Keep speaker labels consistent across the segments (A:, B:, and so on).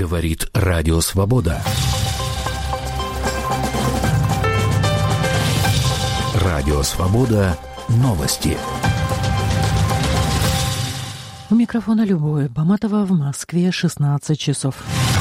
A: Говорит Радио Свобода. Радио Свобода. Новости.
B: У микрофона Любовь Баматова, в Москве 16 часов.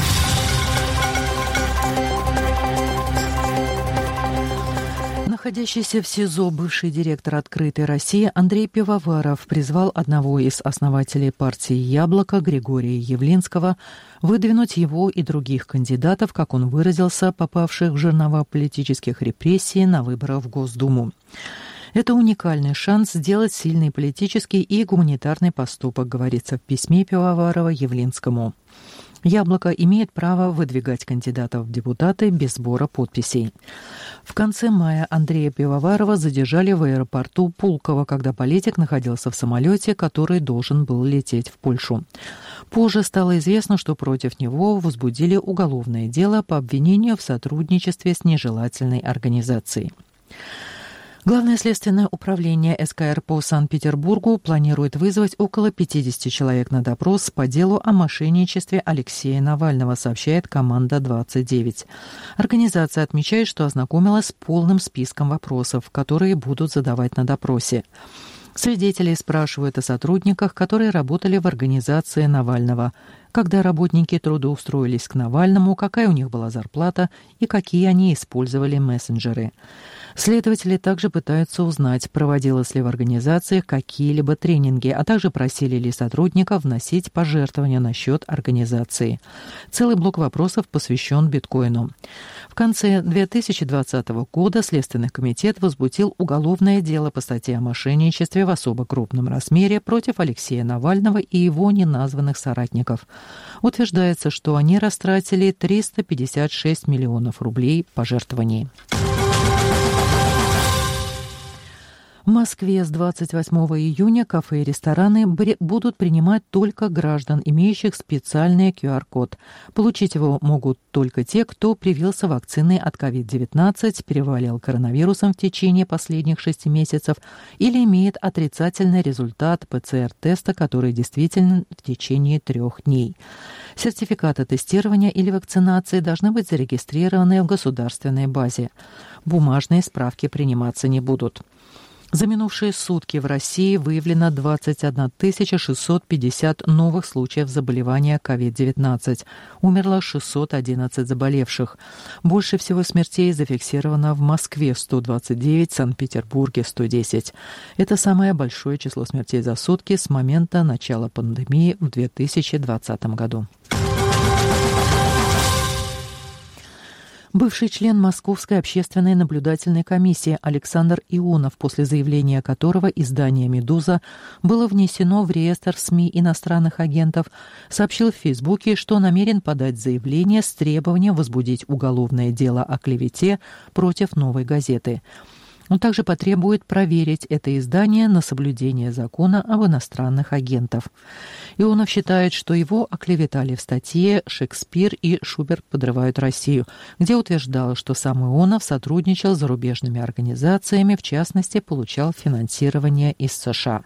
B: Находящийся в СИЗО бывший директор «Открытой России» Андрей Пивоваров призвал одного из основателей партии «Яблоко» Григория Явлинского выдвинуть его и других кандидатов, как он выразился, попавших в жернова политических репрессий на выборах в Госдуму. Это уникальный шанс сделать сильный политический и гуманитарный поступок, говорится в письме Пивоварова Явлинскому. «Яблоко» имеет право выдвигать кандидатов в депутаты без сбора подписей. В конце мая Андрея Пивоварова задержали в аэропорту Пулково, когда политик находился в самолете, который должен был лететь в Польшу. Позже стало известно, что против него возбудили уголовное дело по обвинению в сотрудничестве с нежелательной организацией. Главное следственное управление СКР по Санкт-Петербургу планирует вызвать около 50 человек на допрос по делу о мошенничестве Алексея Навального, сообщает «Команда 29». Организация отмечает, что ознакомилась с полным списком вопросов, которые будут задавать на допросе. Свидетелей спрашивают о сотрудниках, которые работали в организации Навального, когда работники трудоустроились к Навальному, какая у них была зарплата и какие они использовали мессенджеры. Следователи также пытаются узнать, проводилось ли в организациях какие-либо тренинги, а также просили ли сотрудников вносить пожертвования на счет организации. Целый блок вопросов посвящен биткоину. В конце 2020 года Следственный комитет возбудил уголовное дело по статье о мошенничестве в особо крупном размере против Алексея Навального и его неназванных соратников. Утверждается, что они растратили 356 миллионов рублей пожертвований. В Москве с 28 июня кафе и рестораны будут принимать только граждан, имеющих специальный QR-код. Получить его могут только те, кто привился вакциной от COVID-19, переболел коронавирусом в течение последних 6 месяцев или имеет отрицательный результат ПЦР-теста, который действителен в течение 3 дней. Сертификаты тестирования или вакцинации должны быть зарегистрированы в государственной базе. Бумажные справки приниматься не будут. За минувшие сутки в России выявлено 21 650 новых случаев заболевания COVID-19. Умерло 611 заболевших. Больше всего смертей зафиксировано в Москве – 129, в Санкт-Петербурге – 110. Это самое большое число смертей за сутки с момента начала пандемии в 2020 году. Бывший член Московской общественной наблюдательной комиссии Александр Ионов, после заявления которого издание «Медуза» было внесено в реестр СМИ иностранных агентов, сообщил в Фейсбуке, что намерен подать заявление с требованием возбудить уголовное дело о клевете против «Новой газеты». Он также потребует проверить это издание на соблюдение закона об иностранных агентах. Ионов считает, что его оклеветали в статье «Шекспир и Шуберт подрывают Россию», где утверждал, что сам Ионов сотрудничал с зарубежными организациями, в частности, получал финансирование из США.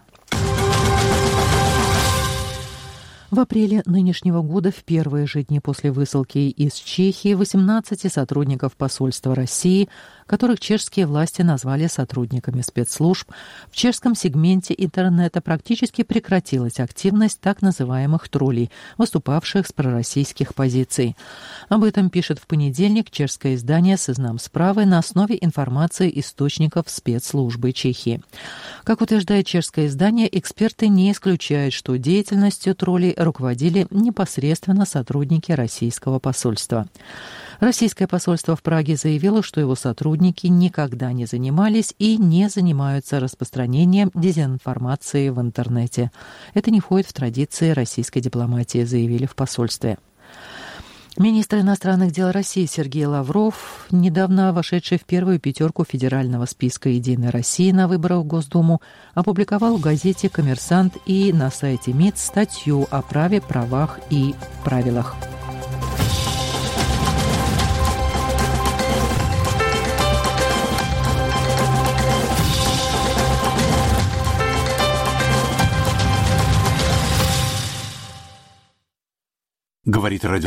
B: В апреле нынешнего года, в первые же дни после высылки из Чехии, 18 сотрудников посольства России, которых чешские власти назвали сотрудниками спецслужб, в чешском сегменте интернета практически прекратилась активность так называемых троллей, выступавших с пророссийских позиций. Об этом пишет в понедельник чешское издание «Seznam Zprávy» на основе информации источников спецслужбы Чехии. Как утверждает чешское издание, эксперты не исключают, что деятельностью троллей руководили непосредственно сотрудники российского посольства. Российское посольство в Праге заявило, что его сотрудники никогда не занимались и не занимаются распространением дезинформации в интернете. Это не входит в традиции российской дипломатии, заявили в посольстве. Министр иностранных дел России Сергей Лавров, недавно вошедший в первую пятерку федерального списка «Единой России» на выборах в Госдуму, опубликовал в газете «Коммерсант» и на сайте МИД статью о праве, правах и правилах.
A: Говорит радио